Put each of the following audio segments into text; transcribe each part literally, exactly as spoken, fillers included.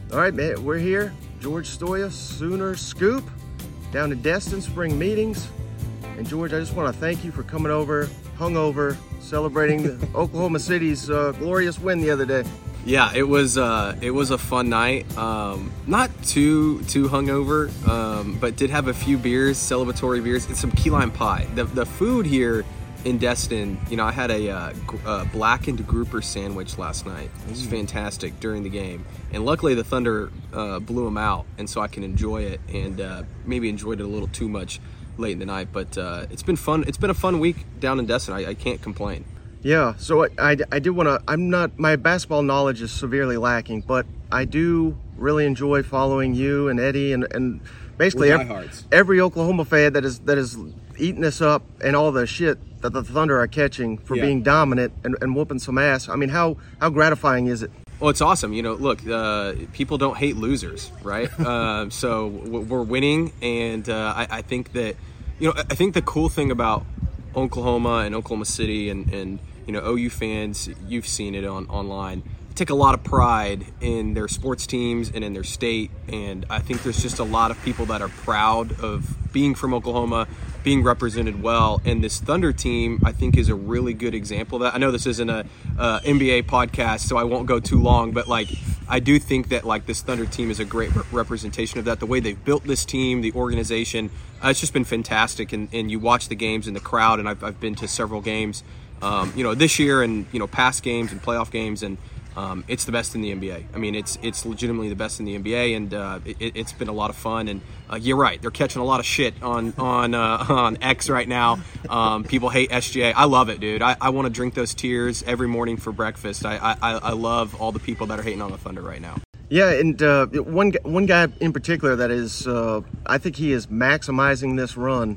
All right, man, we're here. George Stoia, Sooner Scoop, down in Destin, spring meetings. And George, I just want to thank you for coming over, hungover, celebrating Oklahoma City's uh, glorious win the other day. Yeah, it was uh, it was a fun night. Um, not too too hungover, um, but did have a few beers, celebratory beers, and some key lime pie. The the food here in Destin, you know, I had a uh, g- uh, blackened grouper sandwich last night. It was fantastic during the game, and luckily the Thunder uh, blew them out, and so I can enjoy it. And uh, maybe enjoyed it a little too much late in the night, but uh, it's been fun. It's been a fun week down in Destin. I, I can't complain. Yeah, so I, I, I did want to, I'm not, my basketball knowledge is severely lacking, but I do really enjoy following you and Eddie and, and basically every, every Oklahoma fan that is that is eating this up and all the shit that the Thunder are catching for yeah. being dominant and, and whooping some ass. I mean, how, how gratifying is it? Well, it's awesome. You know, look, uh, people don't hate losers, right? uh, so we're winning, and uh, I, I think that, you know, I think the cool thing about Oklahoma and Oklahoma City and, and you know, O U fans, you've seen it on online, take a lot of pride in their sports teams and in their state, and I think there's just a lot of people that are proud of being from Oklahoma, being represented well, and this Thunder team, I think, is a really good example of that. I know this isn't a uh, N B A podcast, so I won't go too long, but like, I do think that like this Thunder team is a great re- representation of that. The way they've built this team, the organization, uh, it's just been fantastic. And, and you watch the games and the crowd, and I've, I've been to several games, um, you know, this year and you know past games and playoff games, and um, it's the best in the N B A. I mean, it's it's legitimately the best in the N B A, and uh, it, it's been a lot of fun. And uh, you're right, they're catching a lot of shit on on uh, on X right now. Um, people hate S G A. I love it, dude. I, I want to drink those tears every morning for breakfast. I, I I love all the people that are hating on the Thunder right now. Yeah, and uh, one one guy in particular that is, uh, I think he is maximizing this run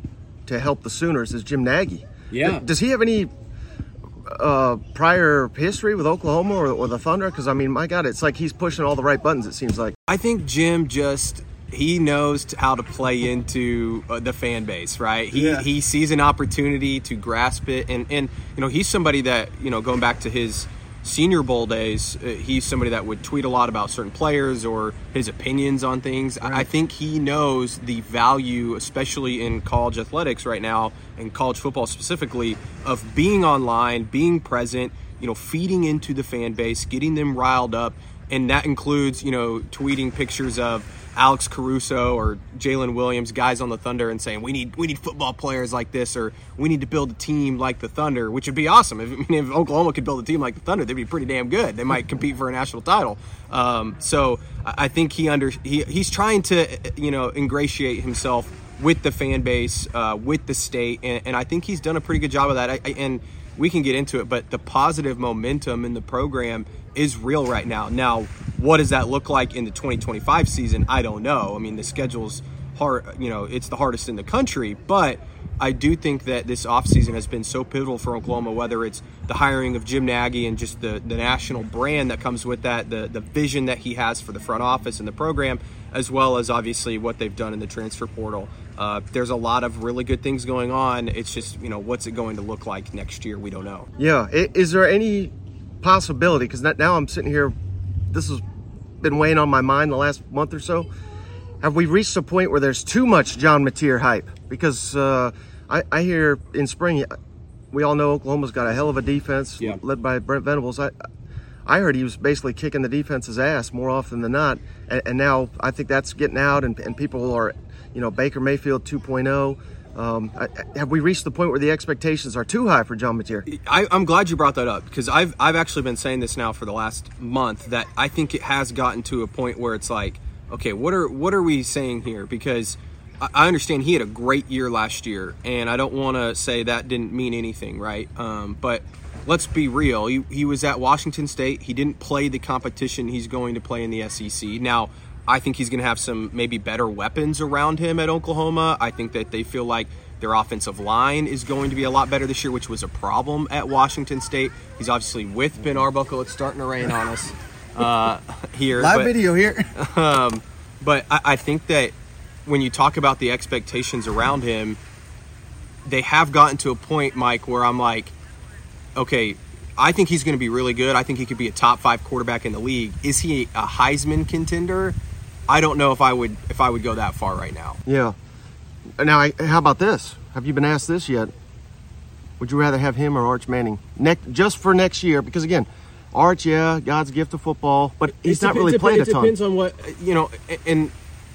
to help the Sooners is Jim Nagy. Yeah. Does he have any uh, prior history with Oklahoma or, or the Thunder? Because, I mean, my God, it's like he's pushing all the right buttons, it seems like. I think Jim just, he knows how to play into uh, the fan base, right? He yeah. he sees an opportunity to grasp it. And, and, you know, he's somebody that, you know, going back to his Senior Bowl days, uh, he's somebody that would tweet a lot about certain players or his opinions on things. Right. I think he knows the value, especially in college athletics right now, and college football specifically, of being online, being present, you know, feeding into the fan base, getting them riled up. And that includes, you know, tweeting pictures of Alex Caruso or Jalen Williams, guys on the Thunder, and saying we need we need football players like this, or we need to build a team like the Thunder, which would be awesome. If, I mean, if Oklahoma could build a team like the Thunder, they'd be pretty damn good. They might compete for a national title. Um, so I think he under he he's trying to you know ingratiate himself with the fan base, uh, with the state, and, and I think he's done a pretty good job of that. I, I, and we can get into it, but the positive momentum in the program is real right now. Now, what does that look like in the twenty twenty-five season? I don't know. I mean, the schedule's hard, you know, it's the hardest in the country, but I do think that this offseason has been so pivotal for Oklahoma, whether it's the hiring of Jim Nagy and just the, the national brand that comes with that, the, the vision that he has for the front office and the program, as well as obviously what they've done in the transfer portal. Uh, there's a lot of really good things going on. It's just, you know, what's it going to look like next year? We don't know. Yeah. Is there any possibility, because now I'm sitting here, this has been weighing on my mind the last month or so, have we reached a point where there's too much John Mateer hype? Because uh, I, I hear in spring, we all know Oklahoma's got a hell of a defense yeah. led by Brent Venables. I I heard he was basically kicking the defense's ass more often than not, and, and now I think that's getting out, and, and people are, you know, Baker Mayfield two point oh. Um, have we reached the point where the expectations are too high for John Mateer? I, I'm glad you brought that up, because I've I've actually been saying this now for the last month, that I think it has gotten to a point where it's like, okay, what are what are we saying here? Because I, I understand he had a great year last year, and I don't want to say that didn't mean anything, right? Um, but let's be real. He, he was at Washington State. He didn't play the competition he's going to play in the S E C. Now, I think he's going to have some maybe better weapons around him at Oklahoma. I think that they feel like their offensive line is going to be a lot better this year, which was a problem at Washington State. He's obviously with Ben Arbuckle. It's starting to rain on us uh, here. Live but, video here. um, but I, I think that when you talk about the expectations around him, they have gotten to a point, Mike, where I'm like, okay, I think he's going to be really good. I think he could be a top five quarterback in the league. Is he a Heisman contender? I don't know if I would if I would go that far right now. Yeah. Now, I, how about this? Have you been asked this yet? Would you rather have him or Arch Manning? Next, just for next year, because again, Arch, yeah, God's gift of football, but he's it not dep- really dep- played it a ton. It depends on what, you know, and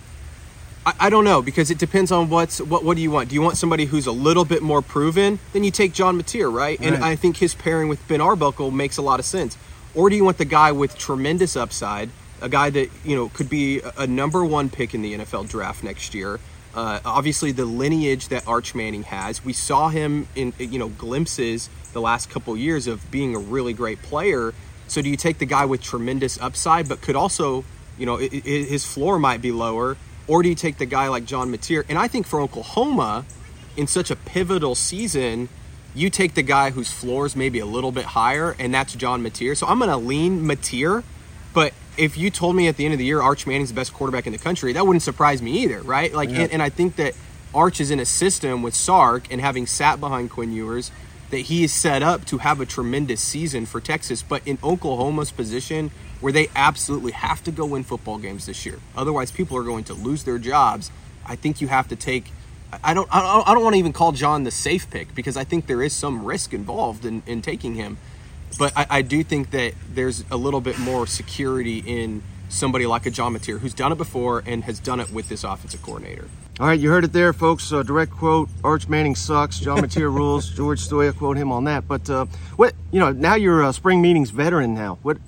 I, I don't know, because it depends on what's, what what do you want? Do you want somebody who's a little bit more proven? Then you take John Mateer, right? And Right. I think his pairing with Ben Arbuckle makes a lot of sense. Or do you want the guy with tremendous upside, a guy that, you know, could be a, a number one pick in the N F L draft next year? Uh, obviously, the lineage that Arch Manning has, we saw him in, you know, glimpses the last couple years of being a really great player. So do you take the guy with tremendous upside, but could also, you know, it, it, his floor might be lower, or do you take the guy like John Mateer? And I think for Oklahoma, in such a pivotal season, you take the guy whose floor is maybe a little bit higher, and that's John Mateer. So I'm going to lean Mateer, but if you told me at the end of the year Arch Manning's the best quarterback in the country, that wouldn't surprise me either, right? Like, Yeah. and, and I think that Arch is in a system with Sark, and having sat behind Quinn Ewers, that he is set up to have a tremendous season for Texas. But in Oklahoma's position, where they absolutely have to go win football games this year, otherwise people are going to lose their jobs, I think you have to take. I don't. I don't, I don't want to even call John the safe pick, because I think there is some risk involved in, in taking him. But I, I do think that there's a little bit more security in somebody like a John Mateer, who's done it before and has done it with this offensive coordinator. All right, you heard it there, folks. Uh, direct quote: Arch Manning sucks. John Mateer rules. George Stoya, quote him on that. But uh, what you know, now you're a spring meetings veteran. Now, what?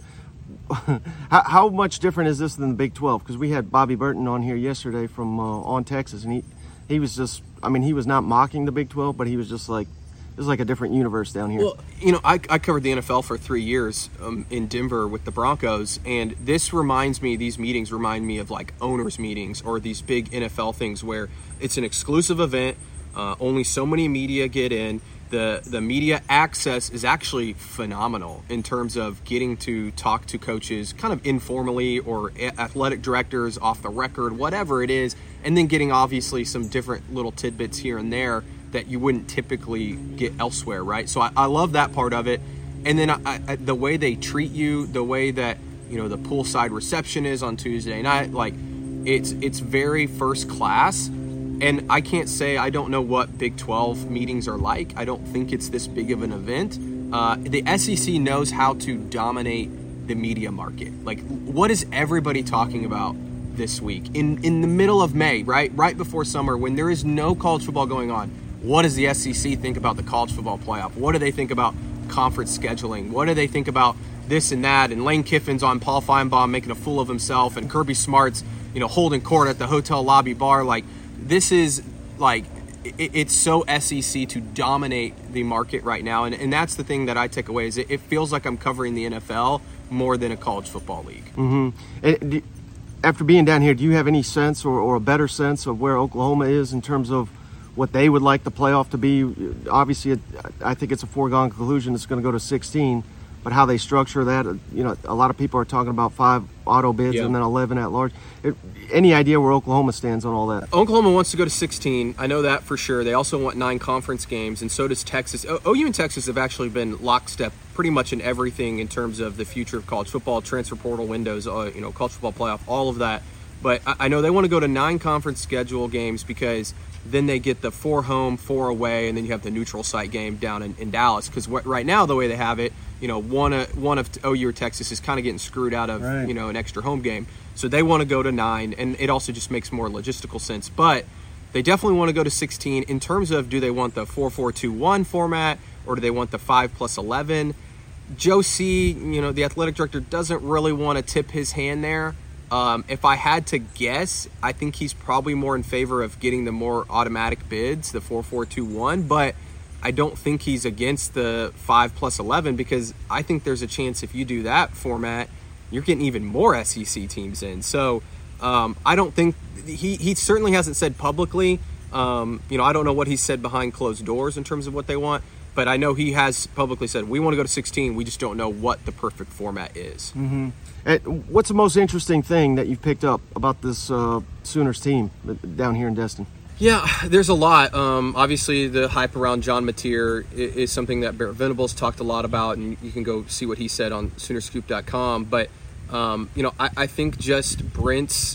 how, how much different is this than the Big twelve? Because we had Bobby Burton on here yesterday from uh, On Texas, and he he was just. I mean, he was not mocking the Big twelve, but he was just like, this is like a different universe down here. Well, you know, I, I covered the N F L for three years um, in Denver with the Broncos, and this reminds me, these meetings remind me of like owners' meetings or these big N F L things where it's an exclusive event, uh, only so many media get in. The, the media access is actually phenomenal in terms of getting to talk to coaches kind of informally, or athletic directors off the record, whatever it is, and then getting obviously some different little tidbits here and there that you wouldn't typically get elsewhere, right? So I, I love that part of it. And then I, I, the way they treat you, the way that, you know, the poolside reception is on Tuesday night, like it's it's very first class. And I can't say I don't know what Big twelve meetings are like. I don't think it's this big of an event. Uh, the S E C knows how to dominate the media market. Like, what is everybody talking about this week? In in the middle of May, right? Right before summer, when there is no college football going on, what does the S E C think about the college football playoff? What do they think about conference scheduling? What do they think about this and that? And Lane Kiffin's on Paul Feinbaum making a fool of himself, and Kirby Smart's, you know, holding court at the hotel lobby bar. Like, this is like, it, it's so S E C to dominate the market right now. And, and that's the thing that I take away, is it, it feels like I'm covering the N F L more than a college football league. Mm-hmm. And do, after being down here, do you have any sense or, or a better sense of where Oklahoma is in terms of what they would like the playoff to be? Obviously, it, I think it's a foregone conclusion it's going to go to sixteen, but how they structure that, you know, a lot of people are talking about five auto bids Yeah. and then eleven at large. It, any idea where Oklahoma stands on all that? Oklahoma wants to go to sixteen. I know that for sure. They also want nine conference games, and so does Texas. O- OU and Texas have actually been lockstep pretty much in everything in terms of the future of college football, transfer portal windows, uh, you know, college football playoff, all of that. But I, I know they want to go to nine conference schedule games, because then they get the four home, four away, and then you have the neutral site game down in, in Dallas. Because right now, the way they have it, you know, one, uh, one of O U or Texas is kind of getting screwed out of, Right. you know, an extra home game. So they want to go to nine, and it also just makes more logistical sense. But they definitely want to go to sixteen. In terms of, do they want the four four two one format, or do they want the five plus eleven? Joe C., you know, the athletic director, doesn't really want to tip his hand there. Um, if I had to guess, I think he's probably more in favor of getting the more automatic bids, the four four two one, but I don't think he's against the five plus eleven, because I think there's a chance if you do that format, you're getting even more S E C teams in. So um, I don't think he, he certainly hasn't said publicly. Um, you know, I don't know what he said behind closed doors in terms of what they want, but I know he has publicly said, we want to go to sixteen. We just don't know what the perfect format is. Mm-hmm. And what's the most interesting thing that you've picked up about this uh, Sooners team down here in Destin? Yeah, there's a lot. Um, obviously, the hype around John Mateer is, is something that Barrett Venables talked a lot about, and you can go see what he said on Sooner Scoop dot com. But, um, you know, I, I think just Brent's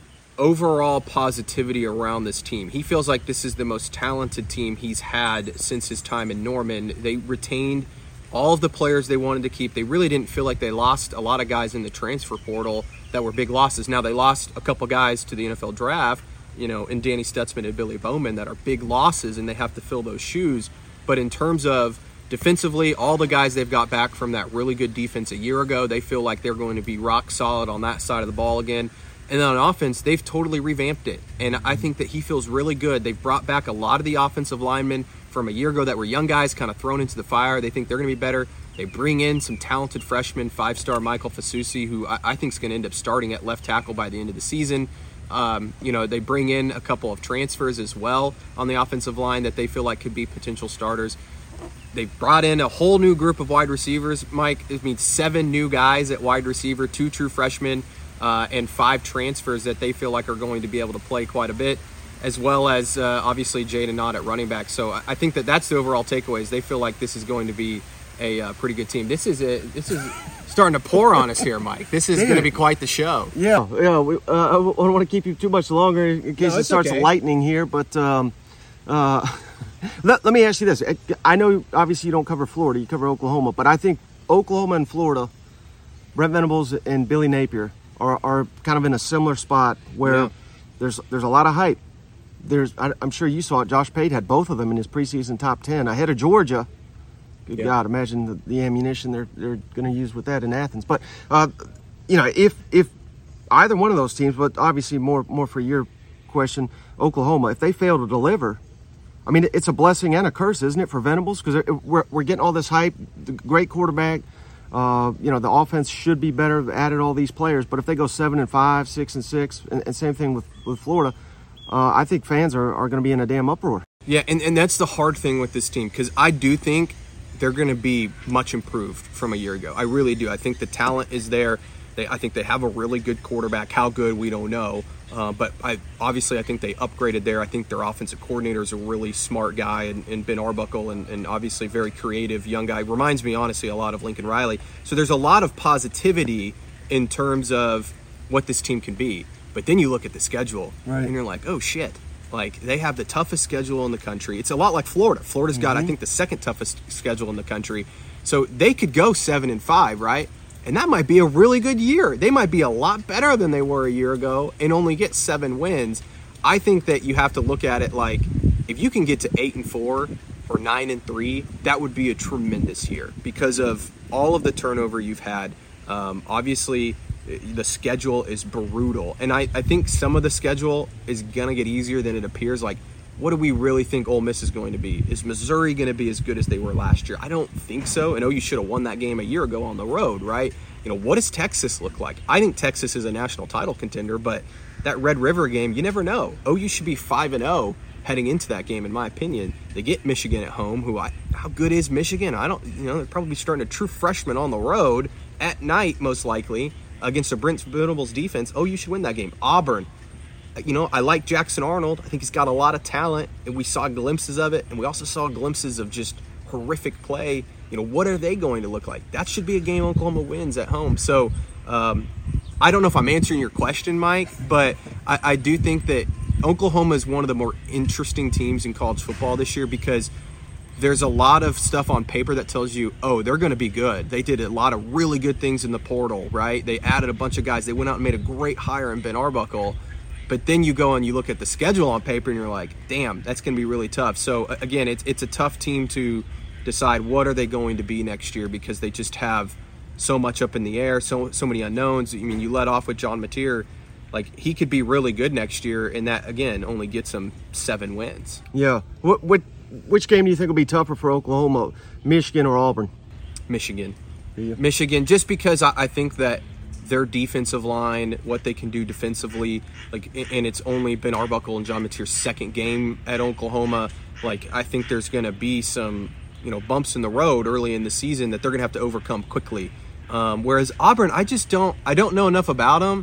overall positivity around this team. He feels like this is the most talented team he's had since his time in Norman. They retained all of the players they wanted to keep. They really didn't feel like they lost a lot of guys in the transfer portal that were big losses. Now, they lost a couple guys to the N F L draft, you know, and Danny Stutzman and Billy Bowman that are big losses, and they have to fill those shoes. But in terms of defensively, all the guys they've got back from that really good defense a year ago, they feel like they're going to be rock solid on that side of the ball again. And then on offense, they've totally revamped it. And I think that he feels really good. They've brought back a lot of the offensive linemen from a year ago that were young guys kind of thrown into the fire. They think they're going to be better. They bring in some talented freshmen, five-star Michael Fasusi, who I, I think is going to end up starting at left tackle by the end of the season. Um, you know, they bring in a couple of transfers as well on the offensive line that they feel like could be potential starters. They brought in a whole new group of wide receivers, Mike. It means seven new guys at wide receiver, two true freshmen, uh, and five transfers that they feel like are going to be able to play quite a bit, as well as uh, obviously Jaden Knott at running back. So I think that that's the overall takeaway is they feel like this is going to be a uh, pretty good team. This is a, this is starting to pour on us here, Mike. This is going to be quite the show. Yeah, yeah. We, uh, I don't want to keep you too much longer in case No, it starts okay. lightning here. But um, uh, let, let me ask you this. I know obviously you don't cover Florida, you cover Oklahoma, but I think Oklahoma and Florida, Brent Venables and Billy Napier are, are kind of in a similar spot where Yeah. there's there's a lot of hype. There's I, I'm sure you saw it. Josh Pate had both of them in his preseason top ten ahead of Georgia. Good Yeah. God, imagine the, the ammunition they're they're going to use with that in Athens. But uh, you know, if if either one of those teams, but obviously more more for your question, Oklahoma, if they fail to deliver, I mean, it's a blessing and a curse, isn't it, for Venables? Because we're we're getting all this hype, the great quarterback. Uh, you know, the offense should be better. Added all these players, but if they go seven and five, six and six, and, and same thing with with Florida, uh, I think fans are are going to be in a damn uproar. Yeah, and, and that's the hard thing with this team, because I do think they're going to be much improved from a year ago. I really do. I think the talent is there. They, I think they have a really good quarterback. How good, we don't know. Uh, but I obviously, I think they upgraded there. I think their offensive coordinator is a really smart guy, and, and Ben Arbuckle, and, and obviously very creative young guy. Reminds me, honestly, a lot of Lincoln Riley. So there's a lot of positivity in terms of what this team can be. But then you look at the schedule, Right. and you're like, oh, shit. Like, they have the toughest schedule in the country. It's a lot like Florida. Florida's got, mm-hmm. I think, the second toughest schedule in the country. So they could go seven and five, right? And that might be a really good year. They might be a lot better than they were a year ago and only get seven wins. I think that you have to look at it like, if you can get to eight and four or nine and three, that would be a tremendous year because of all of the turnover you've had. Um, obviously, the schedule is brutal. And I, I think some of the schedule is going to get easier than it appears. Like, what do we really think Ole Miss is going to be? Is Missouri going to be as good as they were last year? I don't think so. I know you should have won that game a year ago on the road, right? You know, what does Texas look like? I think Texas is a national title contender, but that Red River game, you never know. O U should be five and oh heading into that game, in my opinion. They get Michigan at home, who I, how good is Michigan? I don't, you know, they're probably starting a true freshman on the road at night, most likely, against a Brent Venables defense. Oh, you should win that game. Auburn, you know, I like Jackson Arnold. I think he's got a lot of talent, and we saw glimpses of it, and we also saw glimpses of just horrific play. You know, what are they going to look like? That should be a game Oklahoma wins at home. So um, I don't know if I'm answering your question, Mike, but I, I do think that Oklahoma is one of the more interesting teams in college football this year because there's a lot of stuff on paper that tells you, oh, they're going to be good. They did a lot of really good things in the portal, right? They added a bunch of guys. They went out and made a great hire in Ben Arbuckle. But then you go and you look at the schedule on paper and you're like, damn, that's going to be really tough. So, again, it's it's a tough team to decide what are they going to be next year because they just have so much up in the air, so so many unknowns. I mean, you let off with John Mateer. Like, he could be really good next year, and that, again, only gets him seven wins. Yeah. What, what, which game do you think will be tougher for Oklahoma, Michigan or Auburn? Michigan. Yeah. Michigan, just because I, I think that their defensive line, what they can do defensively, like, and it's only been Arbuckle and John Mateer's second game at Oklahoma. Like, I think there's going to be some, you know, bumps in the road early in the season that they're going to have to overcome quickly. Um, whereas Auburn, I just don't, I don't know enough about them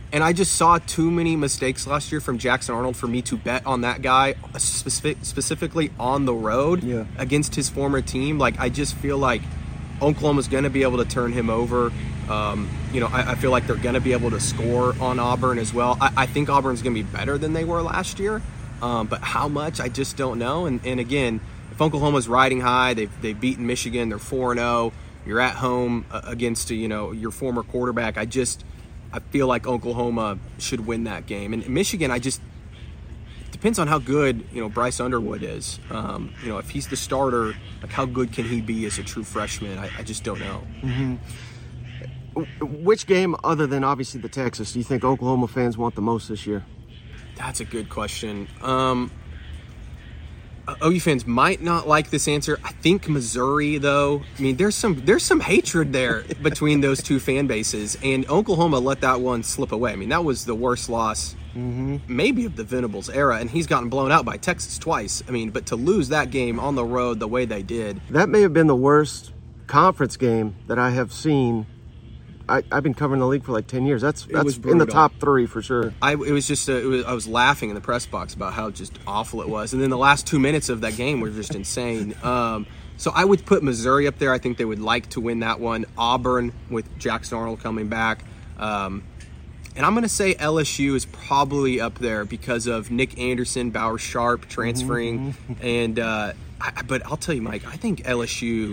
And I just saw too many mistakes last year from Jackson Arnold for me to bet on that guy, specific, specifically on the road yeah. against his former team. Like, I just feel like Oklahoma's going to be able to turn him over. Um, you know, I, I feel like they're going to be able to score on Auburn as well. I, I think Auburn's going to be better than they were last year, um, but how much, I just don't know. And, and again, if Oklahoma's riding high, they've, they've beaten Michigan, they're four and oh, you're at home against, you know, your former quarterback. I just, I feel like Oklahoma should win that game. And Michigan, I just, depends on how good, you know, Bryce Underwood is. Um, you know, if he's the starter, like how good can he be as a true freshman? I, I just don't know. Mm-hmm. Which game, other than obviously the Texas, do you think Oklahoma fans want the most this year? That's a good question. Um, O U fans might not like this answer. I think Missouri, though. I mean, there's some there's some hatred there between those two fan bases, and Oklahoma let that one slip away. I mean, that was the worst loss, mm-hmm. maybe of the Venables era, and he's gotten blown out by Texas twice. I mean, but to lose that game on the road the way they did, that may have been the worst conference game that I have seen. I, I've been covering the league for like ten years. That's that's in the top three for sure. I it was just a, it was, I was laughing in the press box about how just awful it was, and then the last two minutes of that game were just insane. Um, so I would put Missouri up there. I think they would like to win that one. Auburn with Jackson Arnold coming back, um, and I'm going to say L S U is probably up there because of Nick Anderson, Bauer Sharp transferring, mm-hmm. and uh, I, but I'll tell you, Mike, I think L S U.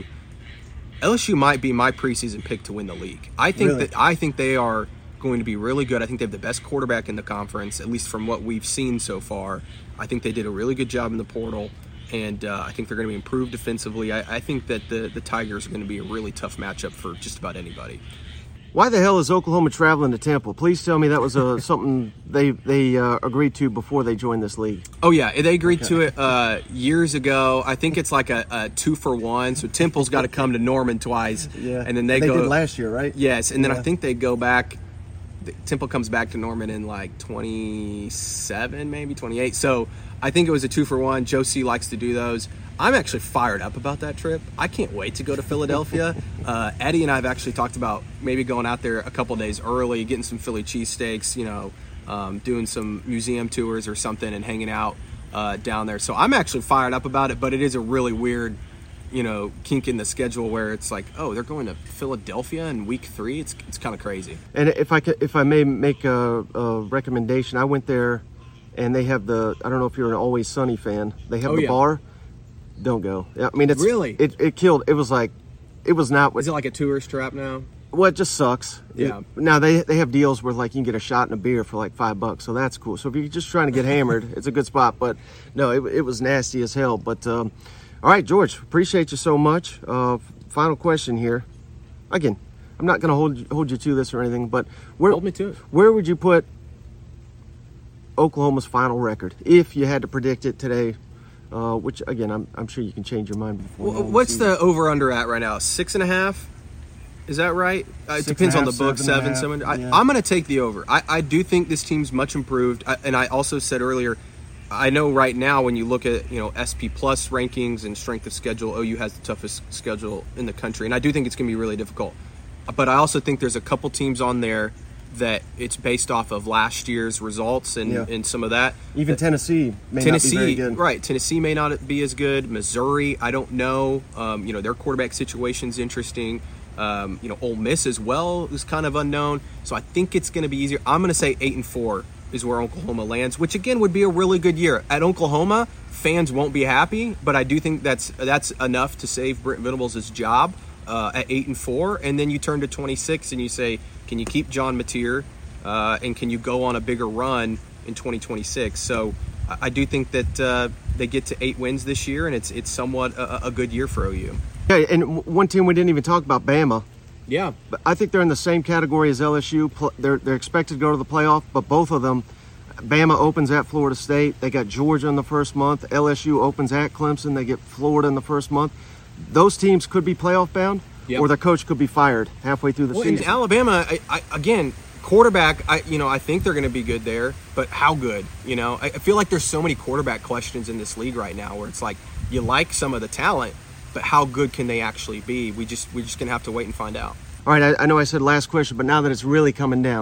L S U might be my preseason pick to win the league. I think really? that I think they are going to be really good. I think they have the best quarterback in the conference, at least from what we've seen so far. I think they did a really good job in the portal, and uh, I think they're going to be improved defensively. I, I think that the, the Tigers are going to be a really tough matchup for just about anybody. Why the hell is Oklahoma traveling to Temple? Please tell me that was uh, something they they uh, agreed to before they joined this league. Oh, yeah. They agreed okay. to it uh, years ago. I think it's like a, a two for one. So Temple's got to come to Norman twice. Yeah. And then they, they go. They did last year, right? Yes. And then yeah. I think they go back. Temple comes back to Norman in like twenty-seven, maybe twenty-eight. So I think it was a two for one. Joe C likes to do those. I'm actually fired up about that trip. I can't wait to go to Philadelphia. Uh, Eddie and I have actually talked about maybe going out there a couple days early, getting some Philly cheesesteaks, you know, um, doing some museum tours or something and hanging out uh, down there. So I'm actually fired up about it, but it is a really weird, you know, kink in the schedule where it's like, oh, they're going to Philadelphia in week three. It's it's kind of crazy. And if I could, if I may make a, a recommendation, I went there and they have the, I don't know if you're an Always Sunny fan, they have oh, the yeah. bar. Don't go. I mean, it's really it, it killed. It was like, it was not. Is it like a tourist trap now? Well, it just sucks. Yeah. It, now they they have deals where like you can get a shot and a beer for like five bucks, so that's cool. So if you're just trying to get hammered, it's a good spot. But no, it it was nasty as hell. But um, all right, George, appreciate you so much. Uh, final question here. Again, I'm not going to hold you, hold you to this or anything, but where hold me to it. Where would you put Oklahoma's final record if you had to predict it today? Uh, which again, I'm I'm sure you can change your mind before. Well, what's the over under at right now? Six and a half. Is that right? Uh, it depends on the book. Seven. Seven. I, yeah. I'm going to take the over. I, I do think this team's much improved. I, and I also said earlier, I know right now when you look at you know S P Plus rankings and strength of schedule, O U has the toughest schedule in the country, and I do think it's going to be really difficult. But I also think there's a couple teams on there that it's based off of last year's results and, yeah. and some of that. Even that, Tennessee may Tennessee, not be very good. Right. Tennessee may not be as good. Missouri, I don't know. Um, you know, their quarterback situation's interesting. Um, you know, Ole Miss as well is kind of unknown. So I think it's going to be easier. I'm going to say eight and four is where Oklahoma lands, which again would be a really good year. At Oklahoma, fans won't be happy, but I do think that's that's enough to save Brent Venables' job uh, at eight and four. And then you turn to twenty-six and you say, can you keep John Mateer, uh, and can you go on a bigger run in twenty twenty-six? So I, I do think that uh, they get to eight wins this year, and it's it's somewhat a, a good year for O U. Yeah, and one team we didn't even talk about, Bama. Yeah, but I think they're in the same category as L S U. They're they're expected to go to the playoff, but both of them, Bama opens at Florida State. They got Georgia in the first month. L S U opens at Clemson. They get Florida in the first month. Those teams could be playoff bound. Yep. Or their coach could be fired halfway through the well, season. In Alabama, I, I, again, quarterback, I you know, I think they're going to be good there, but how good? You know, I, I feel like there's so many quarterback questions in this league right now where it's like you like some of the talent, but how good can they actually be? We just we're just going to have to wait and find out. All right, I, I know I said last question, but now that it's really coming down,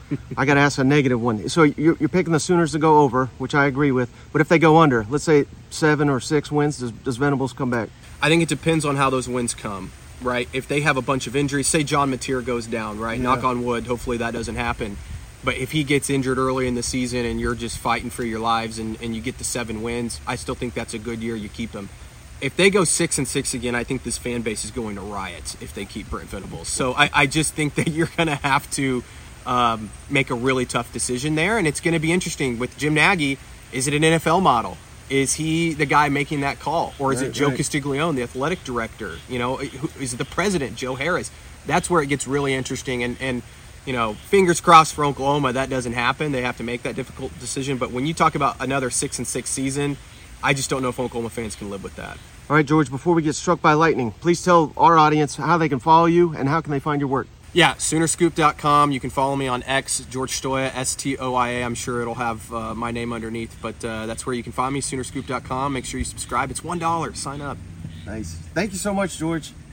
I got to ask a negative one. So you're, you're picking the Sooners to go over, which I agree with. But if they go under, let's say seven or six wins, does, does Venables come back? I think it depends on how those wins come, right? If they have a bunch of injuries, say John Mateer goes down, right? Yeah. Knock on wood, hopefully that doesn't happen. But if he gets injured early in the season and you're just fighting for your lives and, and you get the seven wins, I still think that's a good year. You keep them. If they go six and six again, I think this fan base is going to riot if they keep Brent Venables. So I, I just think that you're going to have to um, make a really tough decision there. And it's going to be interesting with Jim Nagy. Is it an N F L model? Is he the guy making that call? Or is right, it Joe right. Castiglione, the athletic director? You know, is it the president, Joe Harris? That's where it gets really interesting. And, and you know, fingers crossed for Oklahoma, that doesn't happen. They have to make that difficult decision. But when you talk about another six and six season, I just don't know if Oklahoma fans can live with that. All right, George, before we get struck by lightning, please tell our audience how they can follow you and how can they find your work. Yeah, Sooner Scoop dot com. You can follow me on X, George Stoia, S T O I A. I'm sure it'll have uh, my name underneath, but uh, that's where you can find me, Sooner Scoop dot com. Make sure you subscribe. It's one dollar. Sign up. Nice. Thank you so much, George.